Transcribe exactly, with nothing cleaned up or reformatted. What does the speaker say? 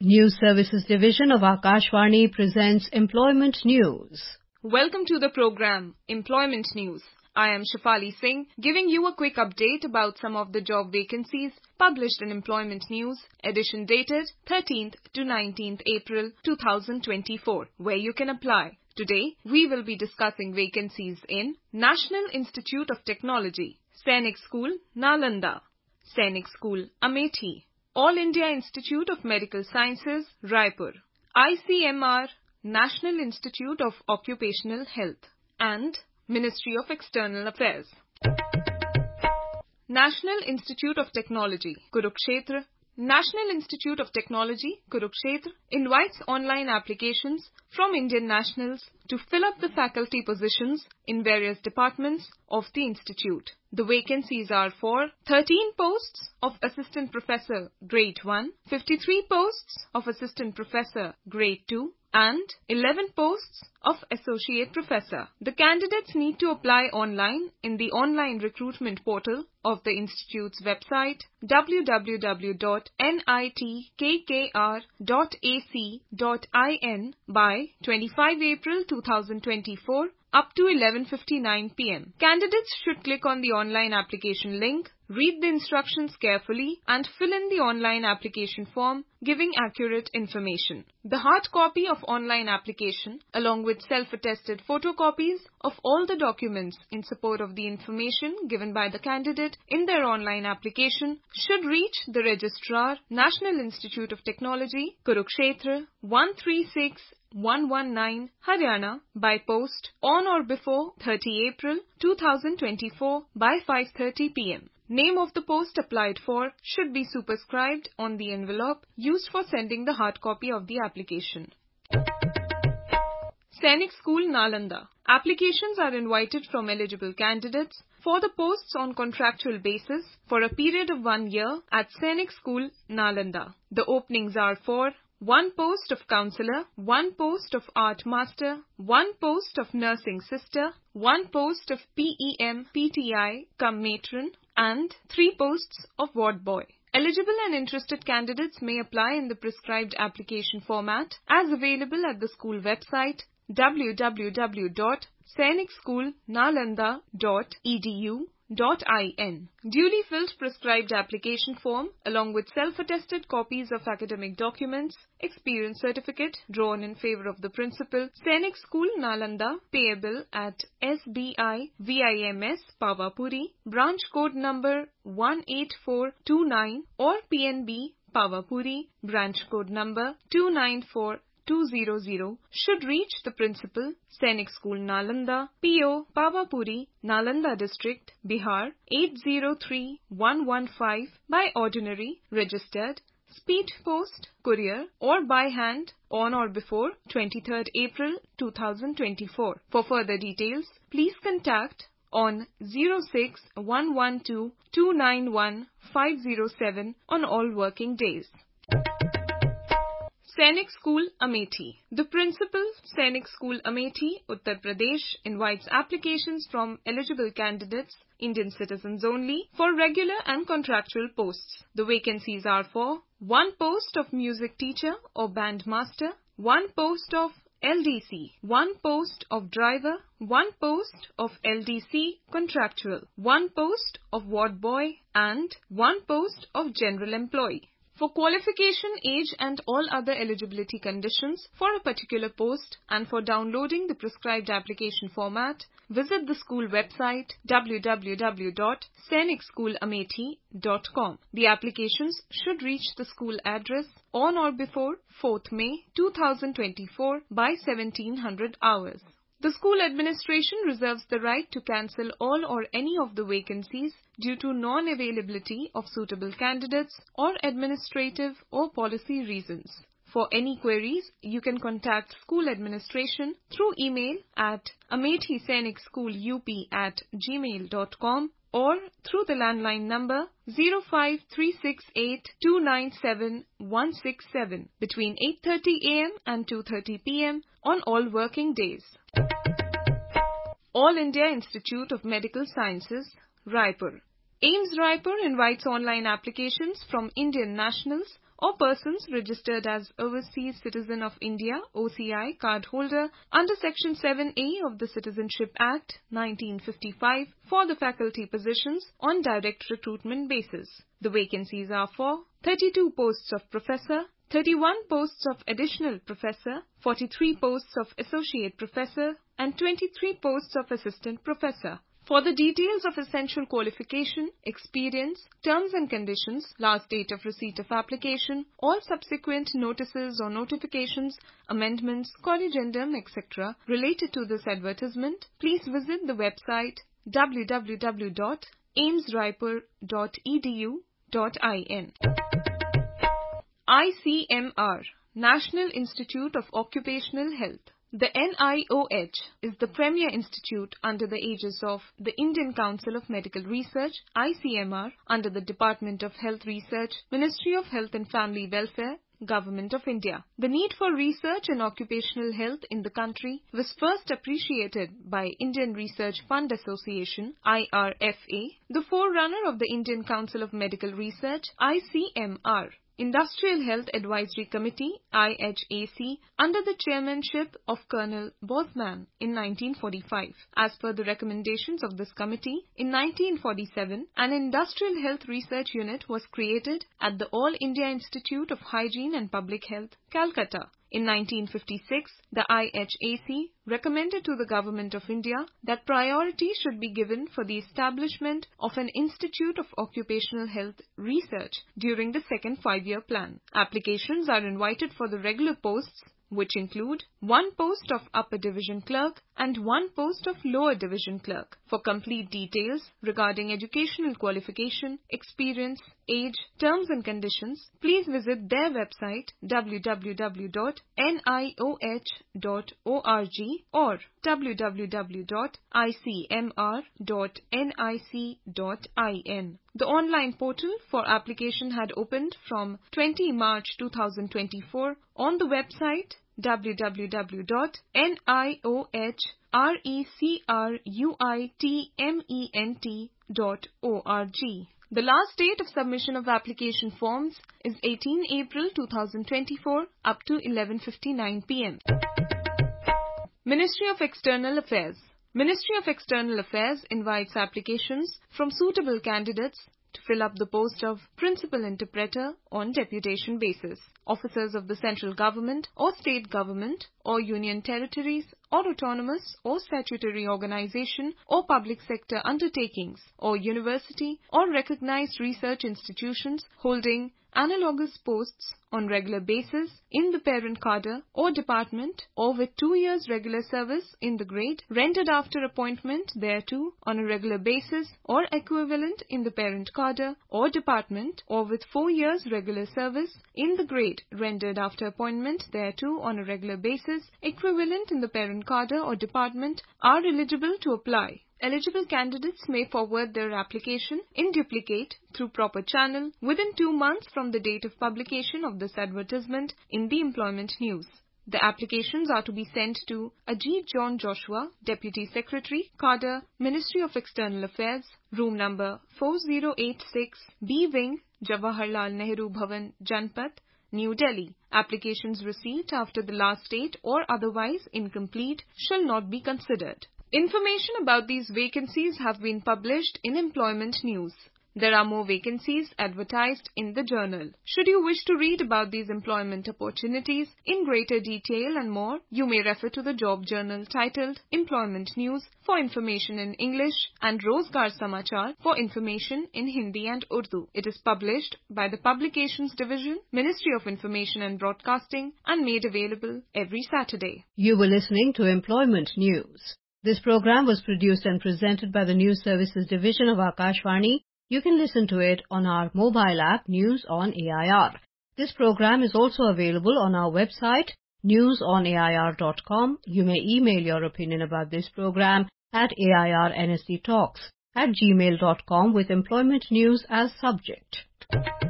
News Services Division of Akashvani presents Employment News. Welcome to the program, Employment News. I am Shafali Singh, giving you a quick update about some of the job vacancies published in Employment News, edition dated thirteenth to nineteenth April two thousand twenty-four, where you can apply. Today, we will be discussing vacancies in National Institute of Technology, Sainik School, Nalanda, Sainik School, Amethi, All India Institute of Medical Sciences, Raipur, I C M R, National Institute of Occupational Health, and Ministry of External Affairs. National Institute of Technology, Kurukshetra. National Institute of Technology, Kurukshetra invites online applications from Indian nationals to fill up the faculty positions in various departments of the institute. The vacancies are for thirteen posts of Assistant Professor Grade one, fifty-three posts of Assistant Professor Grade two, and eleven posts of Associate Professor. The candidates need to apply online in the online recruitment portal of the Institute's website w w w dot nitkr dot a c dot in by twenty-fifth April two thousand twenty-four up to eleven fifty-nine p m Candidates should click on the online application link, read the instructions carefully and fill in the online application form giving accurate information. The hard copy of online application along with self-attested photocopies of all the documents in support of the information given by the candidate in their online application should reach the Registrar, National Institute of Technology, Kurukshetra, one three six one one nine, Haryana by post on or before thirtieth April two thousand twenty-four by five thirty p m Name of the post applied for should be superscribed on the envelope used for sending the hard copy of the application. Sainik School, Nalanda. Applications are invited from eligible candidates for the posts on contractual basis for a period of one year at Sainik School, Nalanda. The openings are for one post of counselor, one post of art master, one post of nursing sister, one post of P E M P T I cum matron, and three posts of ward boy. Eligible and interested candidates may apply in the prescribed application format as available at the school website w w w dot sainik school nalanda dot e d u dot in. Duly filled prescribed application form along with self-attested copies of academic documents, experience certificate drawn in favor of the principal, Sainik School, Nalanda, payable at S B I V I M S Pavapuri, branch code number one eight four two nine or P N B Pavapuri, branch code number two nine four two zero zero should reach the principal, Sainik School, Nalanda, P O Pavapuri, Nalanda District, Bihar eight zero three one one five by ordinary, registered, speed post, courier or by hand on or before twenty-third April two thousand twenty-four. For further details, please contact on zero six one one two two nine one five zero seven on all working days. Sainik School, Amethi. The principal, Sainik School, Amethi, Uttar Pradesh, invites applications from eligible candidates, Indian citizens only, for regular and contractual posts. The vacancies are for one post of music teacher or band master, one post of L D C, one post of driver, one post of L D C contractual, one post of ward boy, and one post of general employee. For qualification, age and all other eligibility conditions for a particular post and for downloading the prescribed application format, visit the school website w w w dot sainik school amethi dot com. The applications should reach the school address on or before fourth May two thousand twenty-four by seventeen hundred hours. The school administration reserves the right to cancel all or any of the vacancies due to non-availability of suitable candidates or administrative or policy reasons. For any queries, you can contact school administration through email at amethi sainik school u p at gmail dot com or through the landline number zero five three six eight two nine seven one six seven between eight thirty a m and two thirty p m on all working days. All India Institute of Medical Sciences, Raipur. AIIMS Raipur invites online applications from Indian nationals or persons registered as Overseas Citizen of India O C I card holder under Section seven A of the Citizenship Act nineteen fifty-five for the faculty positions on direct recruitment basis. The vacancies are for thirty-two posts of professor, thirty-one posts of additional professor, forty-three posts of associate professor and twenty-three posts of assistant professor. For the details of essential qualification, experience, terms and conditions, last date of receipt of application, all subsequent notices or notifications, amendments, corrigendum, et cetera related to this advertisement, please visit the website w w w dot aims raipur dot e d u dot in. I C M R, National Institute of Occupational Health. The N I O H is the premier institute under the aegis of the Indian Council of Medical Research, I C M R, under the Department of Health Research, Ministry of Health and Family Welfare, Government of India. The need for research in occupational health in the country was first appreciated by Indian Research Fund Association, I R F A, the forerunner of the Indian Council of Medical Research, I C M R. Industrial Health Advisory Committee I H A C under the chairmanship of Colonel Bosman in nineteen forty-five. As per the recommendations of this committee, in nineteen forty-seven, an Industrial Health Research Unit was created at the All India Institute of Hygiene and Public Health, Calcutta. In nineteen fifty-six, the I H A C recommended to the Government of India that priority should be given for the establishment of an Institute of Occupational Health Research during the second five-year plan. Applications are invited for the regular posts, which include one post of Upper Division Clerk and one post of Lower Division Clerk. For complete details regarding educational qualification, experience, age, terms and conditions, please visit their website w w w dot n i o h dot org or w w w dot i c m r dot nic dot in. The online portal for application had opened from twentieth March two thousand twenty-four on the website w w w dot n i o h recruitment dot org. The last date of submission of application forms is eighteenth April two thousand twenty-four up to eleven fifty-nine p m Ministry of External Affairs. Ministry of External Affairs invites applications from suitable candidates to fill up the post of Principal Interpreter on deputation basis. Officers of the central government or state government or union territories or autonomous or statutory organization or public sector undertakings or university or recognized research institutions holding analogous posts on regular basis in the parent cadre or department or with two years regular service in the grade rendered after appointment thereto on a regular basis or equivalent in the parent cadre or department or with four years regular service in the grade rendered after appointment thereto on a regular basis equivalent in the parent cadre or department are eligible to apply. Eligible candidates may forward their application in duplicate through proper channel within two months from the date of publication of this advertisement in the Employment News. The applications are to be sent to Ajit John Joshua, Deputy Secretary, Cadre, Ministry of External Affairs, room number four oh eight six, B Wing, Jawaharlal Nehru Bhavan, Janpat, New Delhi. Applications received after the last date or otherwise incomplete shall not be considered. Information about these vacancies have been published in Employment News. There are more vacancies advertised in the journal. Should you wish to read about these employment opportunities in greater detail and more, you may refer to the job journal titled Employment News for information in English and Rozgar Samachar for information in Hindi and Urdu. It is published by the Publications Division, Ministry of Information and Broadcasting and made available every Saturday. You were listening to Employment News. This program was produced and presented by the News Services Division of Akashvani. You can listen to it on our mobile app News on A I R. This program is also available on our website news on a i r dot com. You may email your opinion about this program at airnsdtalks at gmail dot com with employment news as subject.